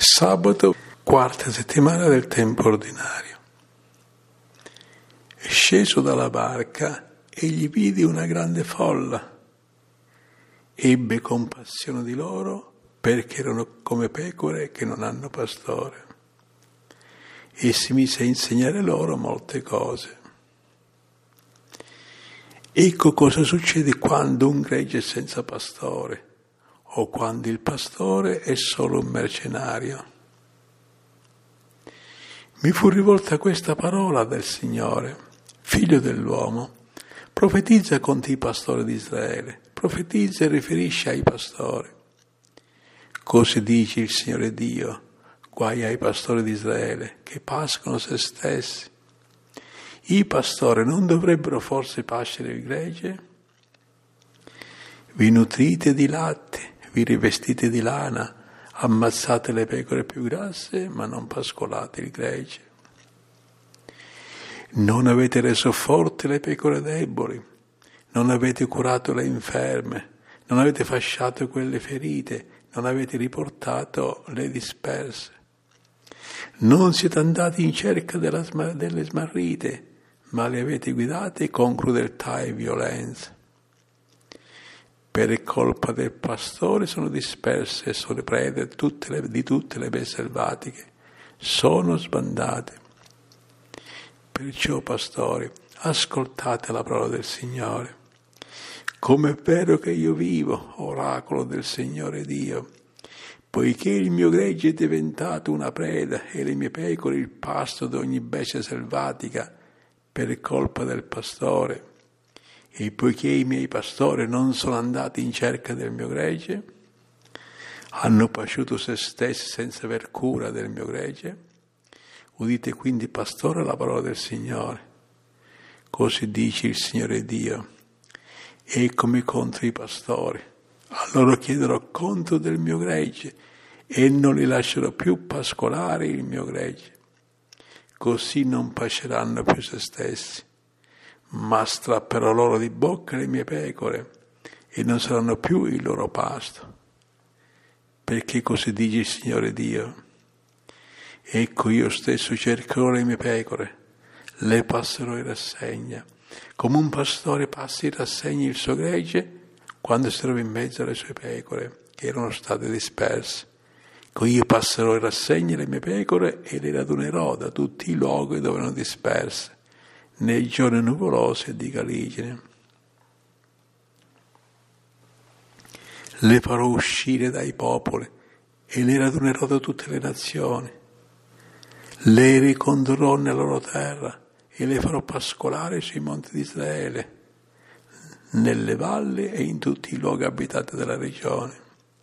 Sabato, quarta settimana del tempo ordinario. E sceso dalla barca, egli vide una grande folla. Ebbe compassione di loro perché erano come pecore che non hanno pastore. E si mise a insegnare loro molte cose. Ecco cosa succede quando un gregge è senza pastore, o quando il pastore è solo un mercenario. Mi fu rivolta questa parola del Signore: figlio dell'uomo, profetizza contro i pastori di Israele, profetizza e riferisce ai pastori. Così dice il Signore Dio: guai ai pastori di Israele che pascono se stessi. I pastori non dovrebbero forse pascere il gregge? Vi nutrite di latte, vi rivestite di lana, ammazzate le pecore più grasse, ma non pascolate il gregge. Non avete reso forti le pecore deboli, non avete curato le inferme, non avete fasciato quelle ferite, non avete riportato le disperse. Non siete andati in cerca delle smarrite, ma le avete guidate con crudeltà e violenza. Per colpa del pastore sono disperse e sono prede di tutte le bestie selvatiche, sono sbandate. Perciò, pastori, ascoltate la parola del Signore. Com'è vero che io vivo, oracolo del Signore Dio, poiché il mio gregge è diventato una preda e le mie pecore il pasto di ogni bestia selvatica per colpa del pastore, e poiché i miei pastori non sono andati in cerca del mio gregge, hanno pasciuto se stessi senza aver cura del mio gregge, udite quindi, pastore, la parola del Signore. Così dice il Signore Dio: eccomi contro i pastori, a loro chiederò conto del mio gregge e non li lascerò più pascolare il mio gregge. Così non pasceranno più se stessi, ma strapperò loro di bocca le mie pecore e non saranno più il loro pasto. Perché così dice il Signore Dio: ecco, io stesso cercherò le mie pecore, le passerò in rassegna, come un pastore passa in rassegna il suo gregge quando si trova in mezzo alle sue pecore che erano state disperse. Io passerò in rassegna le mie pecore e le radunerò da tutti i luoghi dove erano disperse, nei giorni nuvolosi e di caligine. Le farò uscire dai popoli e le radunerò da tutte le nazioni. Le ricondurrò nella loro terra e le farò pascolare sui monti di Israele, nelle valli e in tutti i luoghi abitati della regione.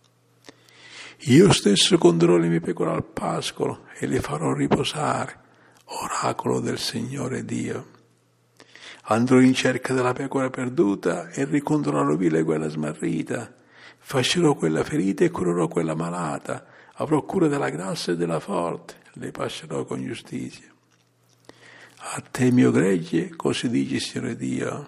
Io stesso condurrò le mie pecore al pascolo e le farò riposare, oracolo del Signore Dio. Andrò in cerca della pecora perduta e ricondurrò via quella smarrita, fascerò quella ferita e curerò quella malata, avrò cura della grassa e della forte, le pascerò con giustizia. A te, mio gregge, così dice il Signore Dio: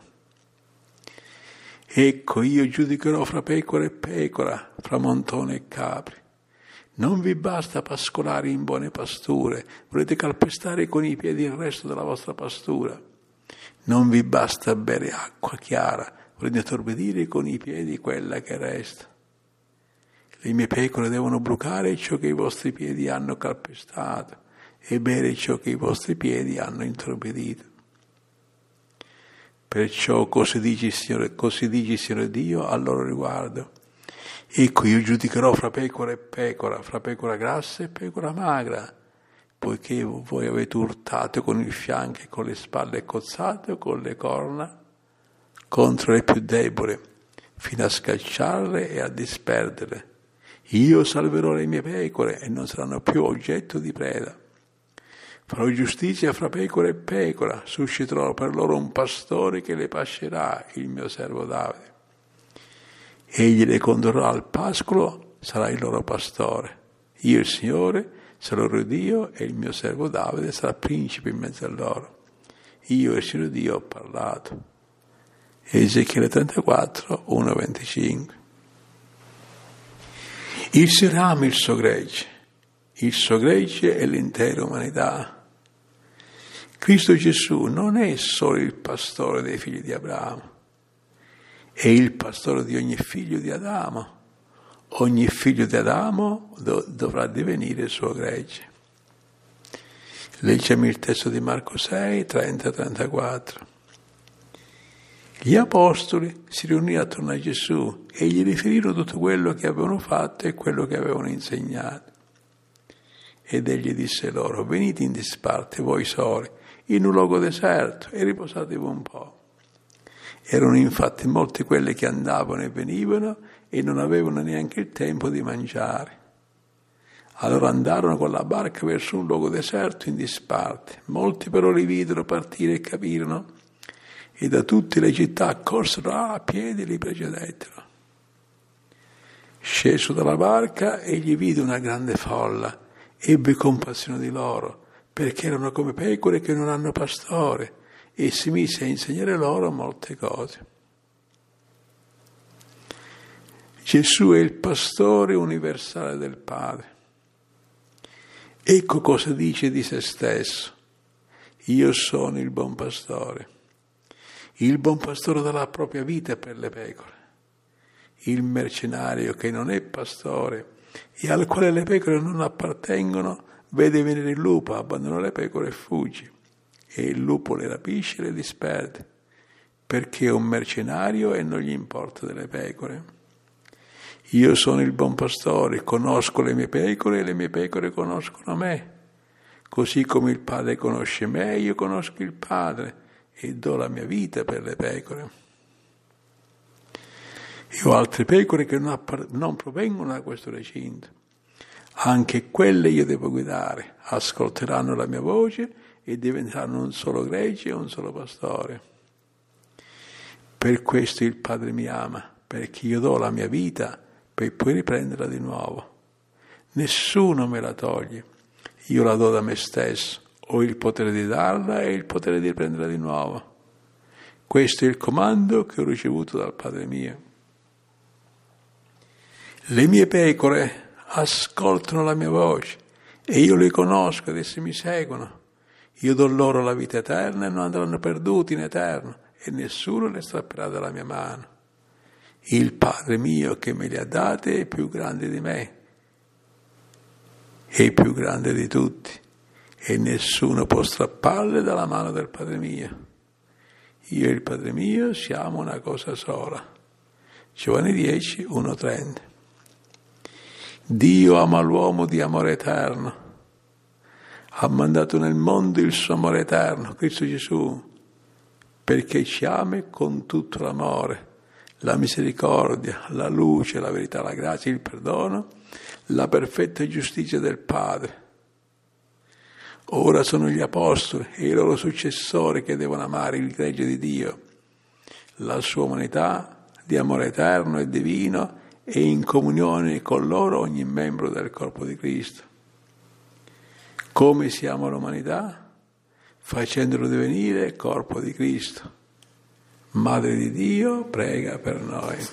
ecco, io giudicherò fra pecora e pecora, fra montone e capri. Non vi basta pascolare in buone pasture, volete calpestare con i piedi il resto della vostra pastura. Non vi basta bere acqua chiara, volete torpedire con i piedi quella che resta. Le mie pecore devono brucare ciò che i vostri piedi hanno calpestato e bere ciò che i vostri piedi hanno intorpidito. Perciò così dice il Signore Dio al loro riguardo: ecco, io giudicherò fra pecora e pecora, fra pecora grassa e pecora magra, poiché voi avete urtato con il fianco e con le spalle cozzate o con le corna contro le più deboli, fino a scacciarle e a disperderle. Io salverò le mie pecore e non saranno più oggetto di preda. Farò giustizia fra pecora e pecora, susciterò per loro un pastore che le pascerà, il mio servo Davide. Egli le condurrà al pascolo, sarà il loro pastore. Io, il Signore, sarò loro Dio e il mio servo Davide sarà principe in mezzo a loro. Io, il Signore Dio, ho parlato. Ezechiele 34, 1-25. Il Signore ama il suo gregge il suo gregge e l'intera umanità. Cristo Gesù non è solo il pastore dei figli di Abramo, è il pastore di ogni figlio di Adamo. Ogni figlio di Adamo dovrà divenire il suo gregge. Leggiamo il testo di Marco 6, 30-34. Gli apostoli si riunirono attorno a Gesù e gli riferirono tutto quello che avevano fatto e quello che avevano insegnato. Ed egli disse loro: venite in disparte voi soli, in un luogo deserto, e riposatevi un po'. Erano infatti molti quelli che andavano e venivano e non avevano neanche il tempo di mangiare. Allora andarono con la barca verso un luogo deserto in disparte. Molti però li videro partire e capirono, e da tutte le città corsero a piedi e li precedettero. Sceso dalla barca, egli vide una grande folla, ebbe compassione di loro, perché erano come pecore che non hanno pastore, e si mise a insegnare loro molte cose. Gesù è il pastore universale del Padre. Ecco cosa dice di se stesso: io sono il buon pastore. Il buon pastore dà la propria vita per le pecore. Il mercenario che non è pastore e al quale le pecore non appartengono vede venire il lupo, abbandona le pecore e fugge. E il lupo le rapisce e le disperde, perché è un mercenario e non gli importa delle pecore. Io sono il buon pastore, conosco le mie pecore e le mie pecore conoscono me. Così come il Padre conosce me, io conosco il Padre e do la mia vita per le pecore. Io ho altre pecore che non provengono da questo recinto. Anche quelle io devo guidare, ascolteranno la mia voce e diventeranno un solo gregge e un solo pastore. Per questo il Padre mi ama, perché io do la mia vita per poi riprenderla di nuovo. Nessuno me la toglie, io la do da me stesso, ho il potere di darla e il potere di riprenderla di nuovo. Questo è il comando che ho ricevuto dal Padre mio. Le mie pecore ascoltano la mia voce e io le conosco ed esse mi seguono. Io do loro la vita eterna e non andranno perduti in eterno e nessuno le strapperà dalla mia mano. Il Padre mio che me le ha date è più grande di me, è più grande di tutti e nessuno può strapparle dalla mano del Padre mio. Io e il Padre mio siamo una cosa sola. Giovanni 10, 1-30. Dio ama l'uomo di amore eterno. Ha mandato nel mondo il suo amore eterno, Cristo Gesù, perché ci ama con tutto l'amore, la misericordia, la luce, la verità, la grazia, il perdono, la perfetta giustizia del Padre. Ora sono gli apostoli e i loro successori che devono amare il gregge di Dio, la sua umanità di amore eterno e divino, e in comunione con loro ogni membro del corpo di Cristo. Come si ama l'umanità? Facendolo divenire corpo di Cristo. Madre di Dio, prega per noi.